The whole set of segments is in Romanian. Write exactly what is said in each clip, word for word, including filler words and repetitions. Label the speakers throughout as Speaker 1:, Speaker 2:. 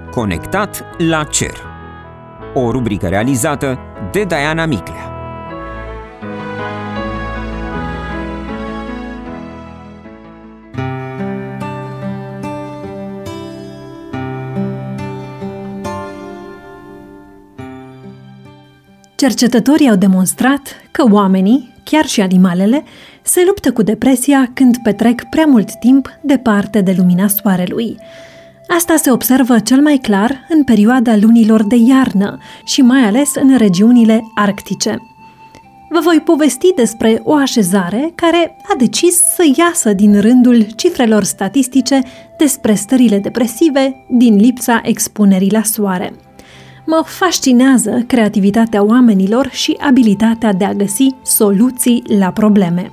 Speaker 1: Conectat la cer. O rubrică realizată de Diana Miclea.
Speaker 2: Cercetătorii au demonstrat că oamenii, chiar și animalele, se luptă cu depresia când petrec prea mult timp departe de lumina soarelui. Asta se observă cel mai clar în perioada lunilor de iarnă și mai ales în regiunile arctice. Vă voi povesti despre o așezare care a decis să iasă din rândul cifrelor statistice despre stările depresive din lipsa expunerii la soare. Mă fascinează creativitatea oamenilor și abilitatea de a găsi soluții la probleme.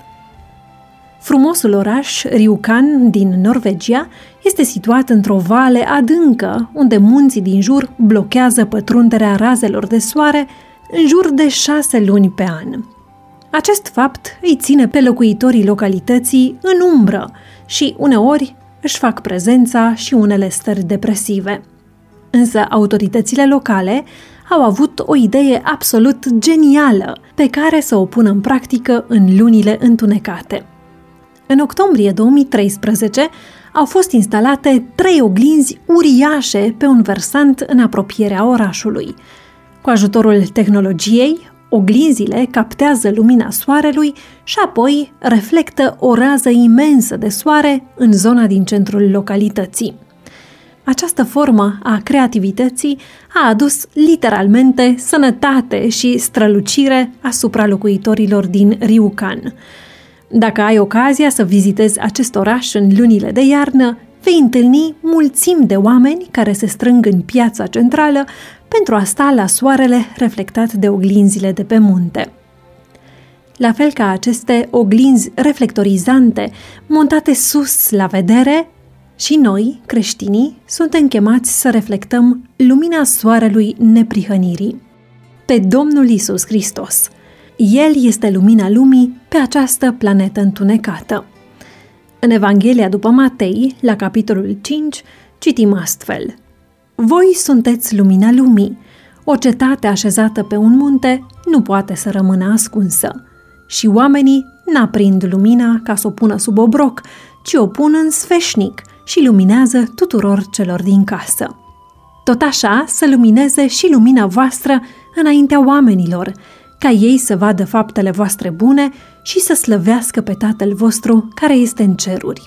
Speaker 2: Frumosul oraș Rjukan din Norvegia este situat într-o vale adâncă, unde munții din jur blochează pătrunderea razelor de soare în jur de șase luni pe an. Acest fapt îi ține pe locuitorii localității în umbră și uneori își fac prezența și unele stări depresive. Însă autoritățile locale au avut o idee absolut genială pe care să o pună în practică în lunile întunecate. În octombrie două mii treisprezece au fost instalate trei oglinzi uriașe pe un versant în apropierea orașului. Cu ajutorul tehnologiei, oglinzile captează lumina soarelui și apoi reflectă o rază imensă de soare în zona din centrul localității. Această formă a creativității a adus literalmente sănătate și strălucire asupra locuitorilor din Rjukan. Dacă ai ocazia să vizitezi acest oraș în lunile de iarnă, vei întâlni mulțimi de oameni care se strâng în piața centrală pentru a sta la soarele reflectat de oglinzile de pe munte. La fel ca aceste oglinzi reflectorizante montate sus la vedere, și noi, creștinii, suntem chemați să reflectăm lumina soarelui neprihănirii, pe Domnul Iisus Hristos. El este lumina lumii pe această planetă întunecată. În Evanghelia după Matei, la capitolul cinci, citim astfel: Voi sunteți lumina lumii. O cetate așezată pe un munte nu poate să rămână ascunsă. Și oamenii n-aprind lumina ca să o pună sub obroc, ci o pun în sfeșnic și luminează tuturor celor din casă. Tot așa să lumineze și lumina voastră înaintea oamenilor, ca ei să vadă faptele voastre bune și să slăvească pe Tatăl vostru care este în ceruri.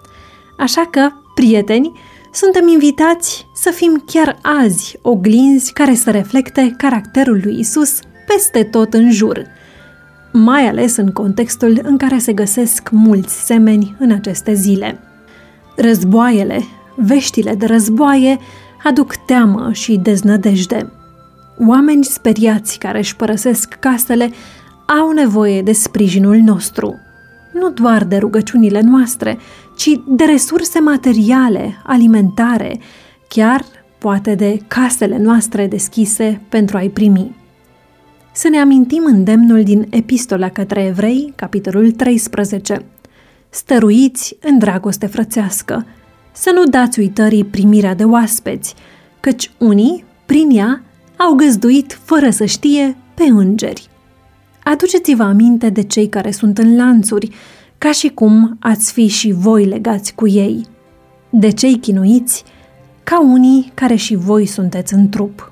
Speaker 2: Așa că, prieteni, suntem invitați să fim chiar azi oglinzi care să reflecte caracterul lui Isus peste tot în jur, mai ales în contextul în care se găsesc mulți semeni în aceste zile. Războaiele, veștile de războaie aduc teamă și deznădejde. Oameni speriați care își părăsesc casele au nevoie de sprijinul nostru, nu doar de rugăciunile noastre, ci de resurse materiale, alimentare, chiar poate de casele noastre deschise pentru a-i primi. Să ne amintim îndemnul din Epistola către Evrei, capitolul treisprezece. Stăruiți în dragoste frățească, să nu dați uitării primirea de oaspeți, căci unii, prin ea, au găzduit fără să știe pe îngeri. Aduceți-vă aminte de cei care sunt în lanțuri, ca și cum ați fi și voi legați cu ei, de cei chinuiți, ca unii care și voi sunteți în trup.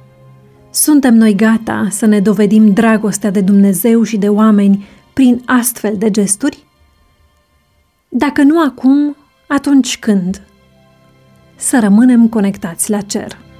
Speaker 2: Suntem noi gata să ne dovedim dragostea de Dumnezeu și de oameni prin astfel de gesturi? Dacă nu acum, atunci când? Să rămânem conectați la cer.